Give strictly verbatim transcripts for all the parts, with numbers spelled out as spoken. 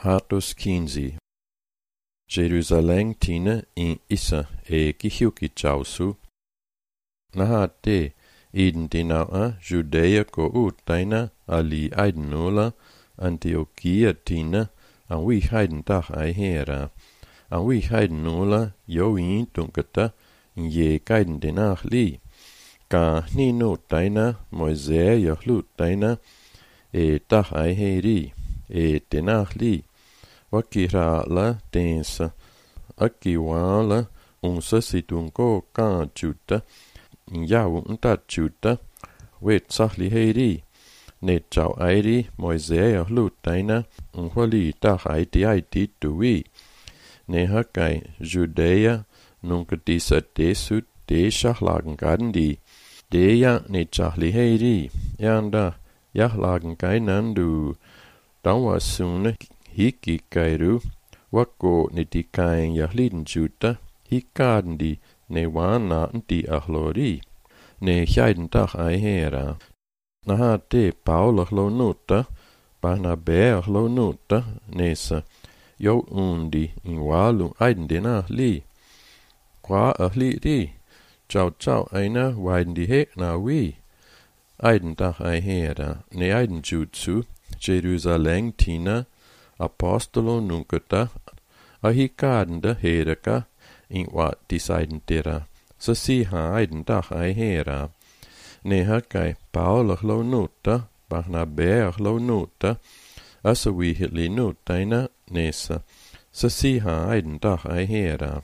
Hartus quinze. Jerusalem tina in Issa e Kihiuki Chausu. Nahate iden dinaa Judæa gå ud deina ali eidenula Antiochia tina an vi heiden dag ei hera. An vi heidenula jo in dunkata in je geiden dinaa li. Ka ni no deina Moisea jo lut deina e dag ei heri e dinaa li. Wakirala densa akiwala unsa situngo ka juta yawu unta juta wet sahli heri ne chau airi Moisea lutaina unholi ta haiti haiti tuwi ne hakai Judæa nunca disa desu de shahlagen gandi de ya ne chahli heri yanda yahlagen gainandu dawa sune hiki kairu wako ne di kain ya liden juta hikaden di ne wana di ahlori ne heiden dag ei hera na ha de Paul lo nota bana be lo nota nesa jo undi in walu eiden dena li qua ahli di chau chau aina weiden di he na wi eiden dag ei hera ne eiden jutsu Jerusalem tina apostolo nunkata ahikadende hereka in wat disaiden dera så si ha eiden dag ei hera ne hakai Paul lo nota Barnabé lo nota asa vi hitli notaina nesa så si ha eiden dag ei hera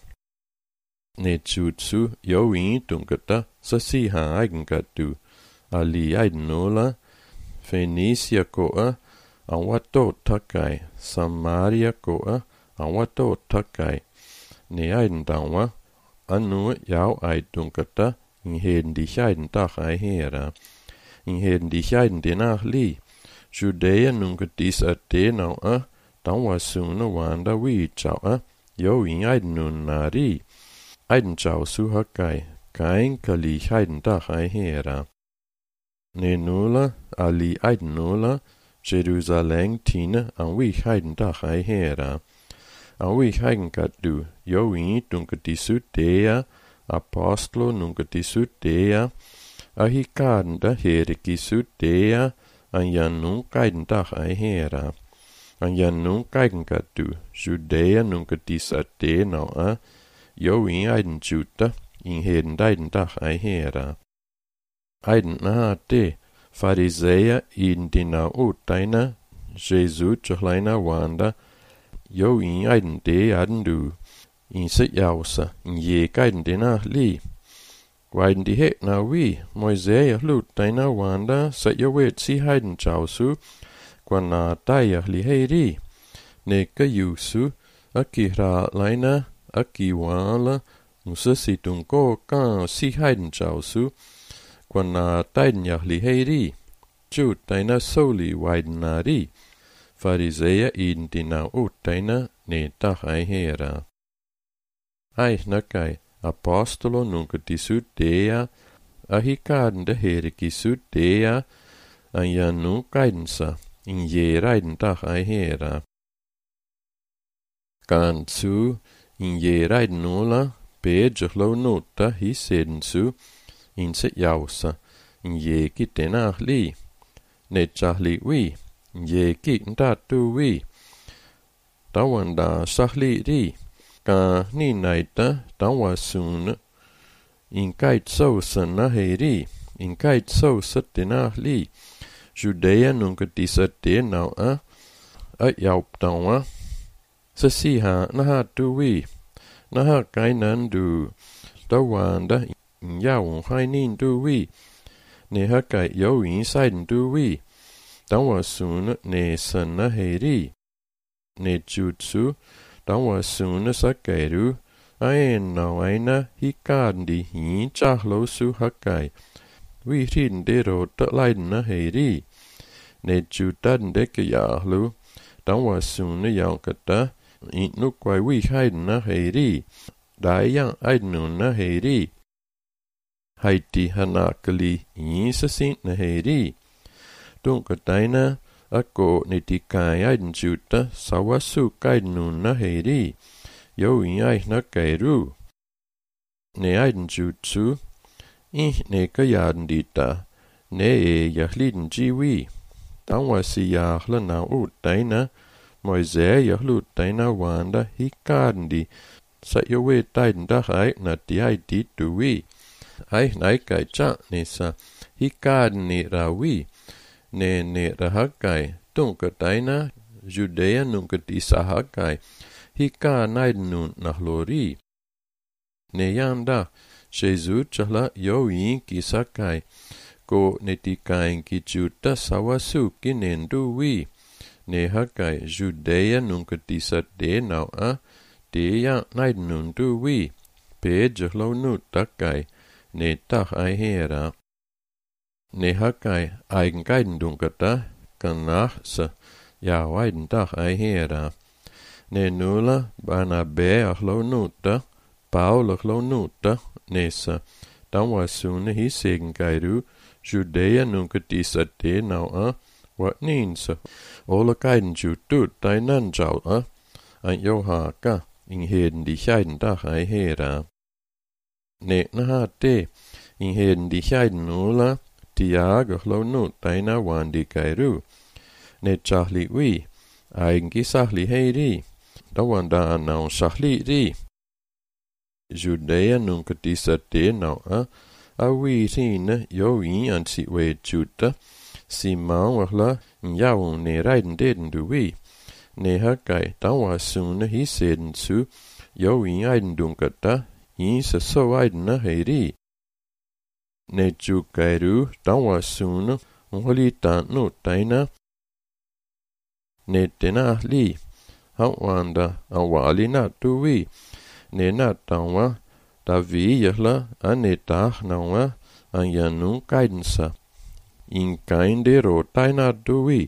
ne jutsu jo in dunkata så si ha eigen gatu ali eiden nola Fenicia goa an wato takai Samaria goa an wato takai ne eiden dawa anu jau ei dunkata in heden di heiden dag ei hera in heden di heiden denach li Judæa nunca dis at denau a dawa sune wanda wi chau a jo in eiden nun nari eiden chau su hakai kain kali heiden dag ei hera ne nula ali eiden nula Jerusalem tina an vi heiden dag ei hera an vi heiden gadu jo in dunka disu dea apostlo nunca disu dea ahikaden da here gisu dea an jan nun geiden dag ei hera an jan nun geiden gadu Judæa nunca disa denau a jo in eiden juta in heden deiden dag ei hera eiden na de Farisæer iden dina udaina Jesu tjochlaina wanda jo in eiden de aden du in se jausa in je geiden dina li weiden di het na wi Moisea lut deina wanda sa jo wet si heiden jausu kwana daya li heri ne ka yusu akira laina akiwala musa situngo ka si heiden jausu kwana deiden ja li heri jut deina soli weiden nari Farisæer iden dina udaina ne dag ei hera ei nakai apostolo nunca disu dea ahikaden de here gisu dea an ja nu geidensa in je reiden dag ei hera gansu in je reiden nula bejlo nota hi sedensu in se jausa in je gitenach li ne chahli wi je gitan tu wi tawanda sahli ri ka ni naita tawa sun in kait so sana heri in kait so satina li Judæa nunca disa denau a a jaup tawa sa si ha na ha tu wi na ha kainan du tawanda in jau hainin tu wi ne ha kai jo in saiden tu wi tawa sun ne sana heri ne jutsu dawa sune sakairu aen no aina hikandi hi chahlo su hakai wi rin de ro ta lain na heri ne jutan de ke yahlu dawa sune yankata in nu kwai wi haiden na heri dai yang aidnu na heri haiti hanakali hi sa sin na heri dunka daina Ako netikai aiden juutta sawasu kaidnun na heiri. Jo in aihna kairu. Ne aiden jutsu. I ne kayaden dita. Ne e yahliden jiwi. Tangwa si yahla na utaina. Moise yahlu taina wanda hikaden di. Sa yowe taiden dachai na tiai dituwi. Ai nai kai cha nisa. Hikaden ni rawi. Ne ne rahakai. Tunka taina. Judea nunca tisahakai. Hika naidnun nahlori. Ne yanda. Jesus chahla yoin kisakai. Ko netikain ki juta sawasu kinenduwi. Ne hakai Judea nunca tisa de nau a. De ya naidnun duwi. Pe jahlo nu takai. Ne tak ai hera. Ne hakai eigen geiden dunkata. Kanach sa. Ja waiden tak ai hera. Ne nula bana be achlo nuta. Paul achlo nuta. Nesa. Dan was sune hi segen gaidu. Judea nunca tisa de nau a. Wat ninsa. Ola geiden jutut dainan jau a. An jo haka. In heden di geiden dag ai hera. Ne na ha de. In heden di geiden nula. Tiag achlo nut daina wandi gaidu. Ne chahli wi. Eigen sahli heiri. Da wanda anau sahli ri. Judea nunca tisa de nau a. A wi sine jo in an si we juta. Si man wachla njau ne reiden deden du wi. Ne hakai da was sune hi seden su. Jo in eiden dunkata. In sa so eiden na heiri. Ne jukairu da was sune. Unholi tan no taina. Ne tena li. Hawanda awali na tu wi. Ne na tawa. Da vi yahla an ne tach nawa. An yanu kaidensa. In kainde ro taina tu wi.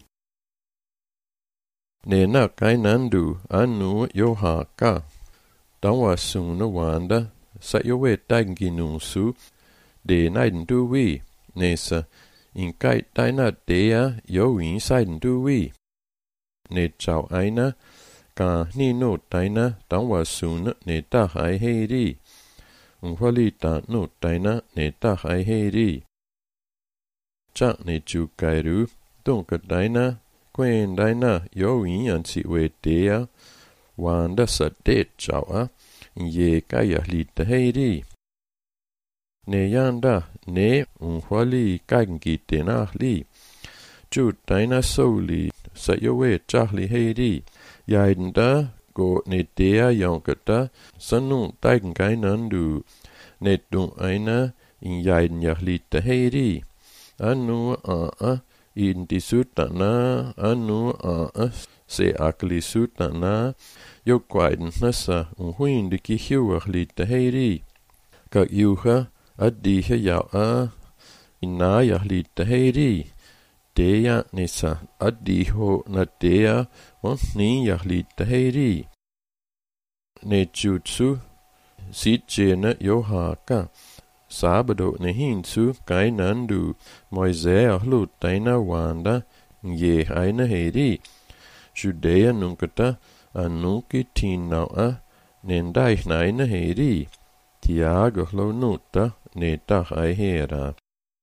Ne na kainandu anu yo haka. Da was sune wanda. Sa yo we tangi nunsu. De naiden tu wi. Nesa. In kai taina dea yo in saiden tu wi. Ne chau aina. Ka ni no taina. Dan was sune ne tach ai heiri. Unhali ta no taina ne tach ai heiri. Cha ne jukairu. Dunka taina. Quen taina yo in an si we dea. Wanda sa de chau a. Ye kaya li ta heiri. Ne yanda. Ne unhali kangi tena li. Ju taina soli. Sa yo we chahli heiri. Yaiden da. Go ne dea yonkata. Sanu taigen kainandu. Ne dun aina. In yaiden yahli ta heiri. Anu a a. In di sutana. Anu a a. Se akli sutana. Jo kwaiden nasa. Unhuin de ki hiuachli ta heiri. Kak yuha. Addihe yau a. Ina yahli ta heiri. Dea nisa. Addiho na dea. Want ni yahli ta heiri. Ne jutsu. Sit jene yo haka. Sabado ne hinsu kainandu. Moise ahlu taina wanda. Ye aina heiri. Judea nunkata. Anuki tinau a. Nendaich naina heiri. Tiag ahlo nuta. Ne tach ai hera.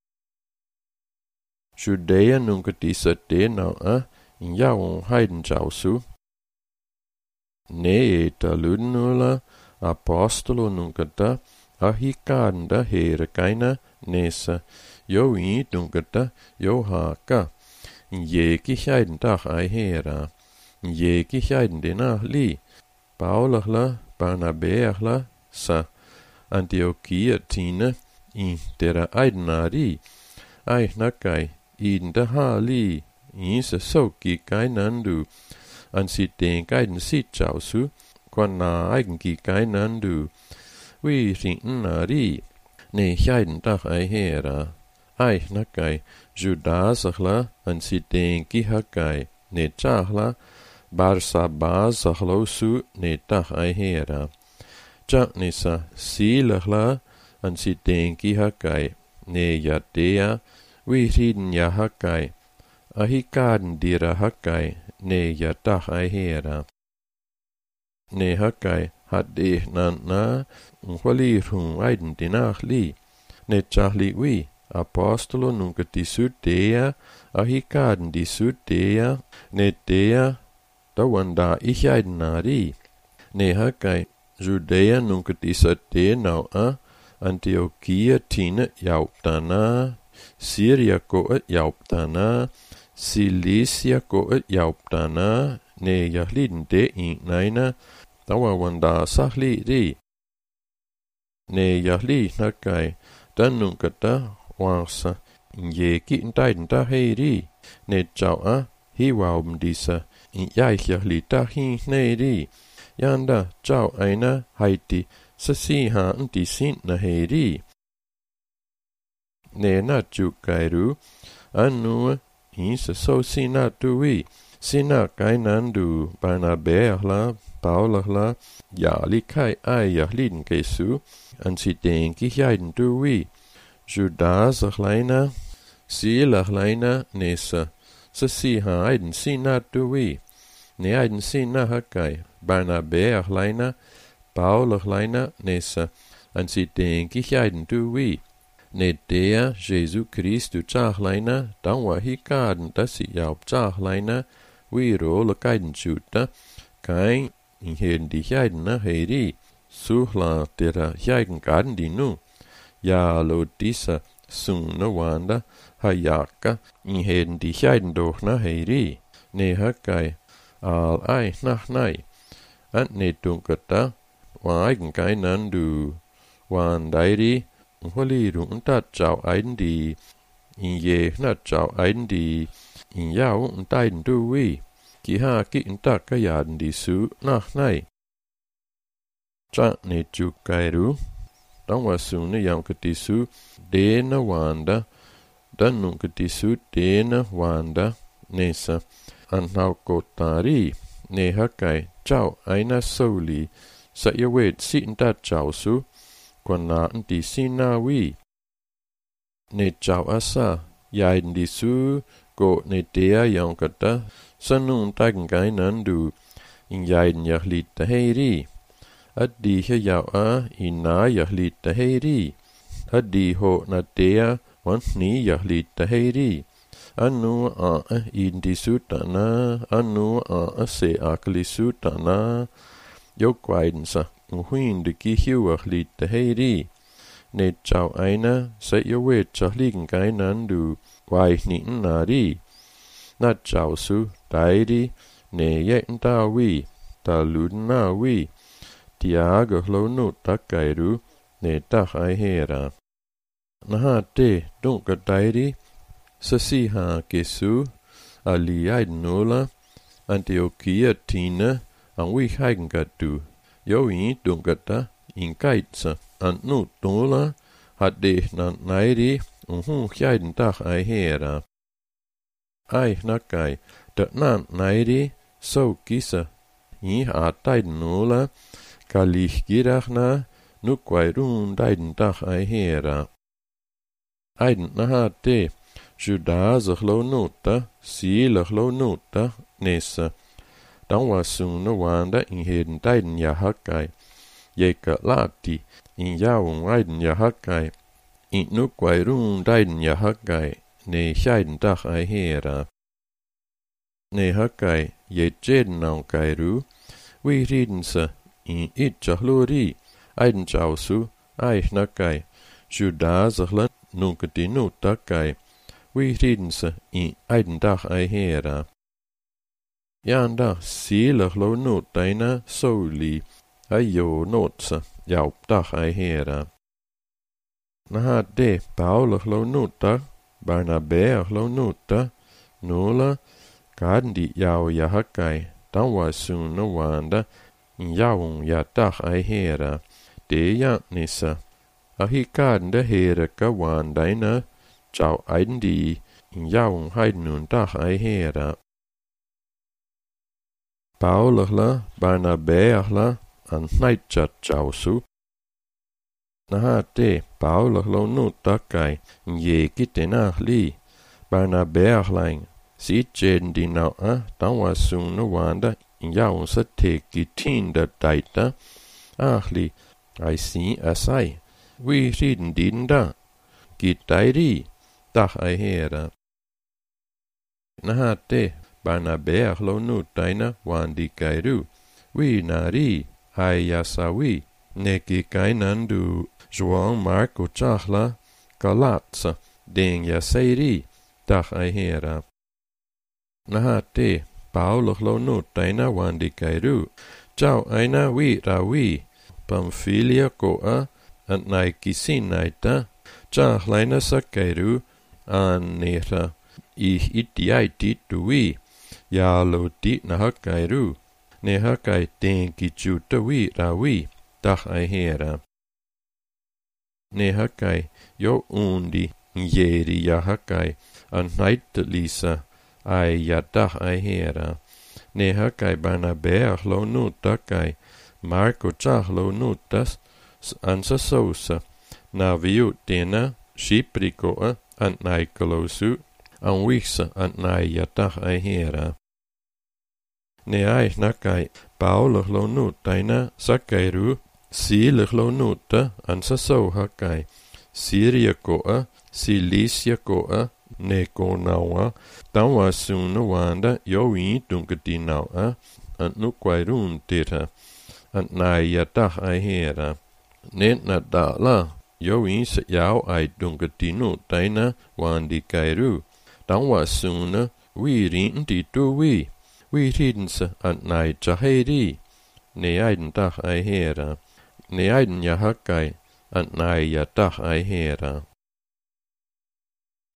Judea nunca tisa de nau a. In jau heiden jausu. Ne eta ludnula. Apostolo nunca ta. A hikanda hera kaina. Nesa. Jo in nunca ta. Jo haka. In jeki heiden tach ai hera. In jeki heiden dena li. Paulachla. Barnabeachla. Sa. Antiochia tine. In dera eidenari. Ai nakai. In de hali. In se soki kainandu. An sit den geiden sit jausu. Kwan na eigen ki kainandu. Wi rinten nari. Ne heiden dach ai hera. Ai nakai. Judasachla. An sit den ki hakai. Ne chachla. Barsabas achlo su. Ne dach ai hera. Chak nisa. Silachla. An sit den ki hakai. Ne yadea. Wi riden ya hakai. ahikaden dira hakai ne yatah aihera. Ne hakai hadde nanna unwali rung aiden dinach li. Ne chahli wi apostolo nunca disut dea ahikaden disut dea ne dea dawanda ich aiden nari. Ne hakai Judea nunca disat dea nau a Antiochia tine jauptana Syria goet jauptana Cilicia goet jauptana ne jahliden de in naina dawawanda sahli ri. Ne jahli nakai dan nunca da wasa ye ki daiden da hei ri. Ne chau a hi waum disa in jai jahli da hi ne ri. Yanda chau aina haiti sa si ha di sin na hei ri. Ne na ju kairu anu hi sa so si na tuwi. Si na kai nandu Barnabe ahla Paulahla jali kai ai jahliden kesu an si denki jaiden tuwi. Judas ahlaina Sila ahlaina nesa sa si ha aiden si na tuwi. Ne aiden si na hakai Barnabe ahlaina Paul ahlaina nesa an si denki jaiden tuwi. Ne dea Jesu Christu tsahlaina danwa hikaden da si jaup tsahlaina wi rola kaiden juta kain in heden di jaiden na heri suhla dera jaiden gaden di nu ja lo disa sunna wanda hayaka in heden di jaiden doch na heri ne hakai al ai nach nai an ne dunkata wa eigen kainan du wan dairi Wali rung ta chau aiden di in ye na chau aiden di in yao un taiden du wi ki ha ki in ta ka yaden di su nach nai. Cha ne chu kairu dan wa su ne yam ka di su de na wanda dan nun ka di su de na wanda nesa an hau ko tari ne hakai chau aina soli sa ya wet si in ta chau su Kwana di sinawi. Ne chau asa yaiden di su go ne dea yang kata sanun tagen gai nandu in yaiden yahlit ta heiri. Addi he yau a in na yahlit ta heiri. Addi ho na dea wan ni yahlit ta heiri. Anu a in di su tana anu a se akli su tana yok waiden sa. Huin de gihiwach lit de heiri. Ne chau aina sa yo wet chahligen gainan du waich ni nari. Na chau su dairi ne yek da wi ta luden na wi. Diaga hlo nu takairu ne tak ai hera. Na ha te dunka dairi sa si ha gesu ali aiden nula Antiochia tina an wi heigen gadu. Yo in dunkata in kaitsa an nu tula hadde nan nairi unhu jaiden dag ai hera. Ai nakai dat nan nairi so kisa in ha taiden nula kalich girachna nu kwai run taiden dag ai hera. Aiden na ha te Judas lo nota Sila lo nota nesa. Dan wa sun na wanda in heden taiden ya hakai. Jeka lati in jaun aiden ya hakai. In nukwai run taiden ya hakai. Ne jaiden dag ai hera. Ne hakai je jeden naun kairu. Wi riden sa in itja hluri. Aiden chausu ai nakai. Judas la nunca di nu takai. Wi riden sa in aiden dag ai hera. Janda Sila lo not daina soli ayo notsa jaup dag ai hera. Na ha de Paul lo nota Barnabe lo nota nula gaden di jau ja hakai dan wa sun na wanda in jaun ja dag ai hera. De ja nissa ahi gaden de hera ka wandaina jau aiden di in jaun haiden nun dag ai hera. Paulahla Barnabeahla an naitjat chausu. Na ha te Paulahlo nu takai ye kitenah li Barnabeahlain si jen di nau a tawa sunu wanda yaw sa te ki tinda daita ahli ai si asai wi rin dinda ki tairi tah ai hera nahate bana beach lo nu taina wandi kairu wi nari ai yasawi neki kainandu João Marco Chahla Galatsa ding yasairi tah ai hera nahate Paulo lo nu taina wandi kairu Ciao aina wi rawi Pamfilia koa an nai kisinaita Chahlaina sa kairu an nera ih itiaiti tuwi ya lo ti nahakairu nehakai tenki chutawi rawi tah ai hera nehakai yo undi yeri yahakai an naitlisa ai yatah ai hera nehakai bana beach lo nutakai Marco chahlo nutas ansa sousa na viu tena shiprikoa an naikolosu an wiksa an nai yatah ai hera ne ai nakai Paulo lo nutaina sakairu Silich lo nuta an sa so hakai Syria koa Cilicia koa ne konawa tawa sunu wanda yo wi dunkati nawa an nukwairun tira an nai yatah ai hera ne na dala yo wi sa yaw ai dunkati nu taina wandi kairu tawa sunu wi rin ti tu wi wi rin sa an nai chaheri ne ai tah ai hera ne aiden yahakai an nai yatah ai hera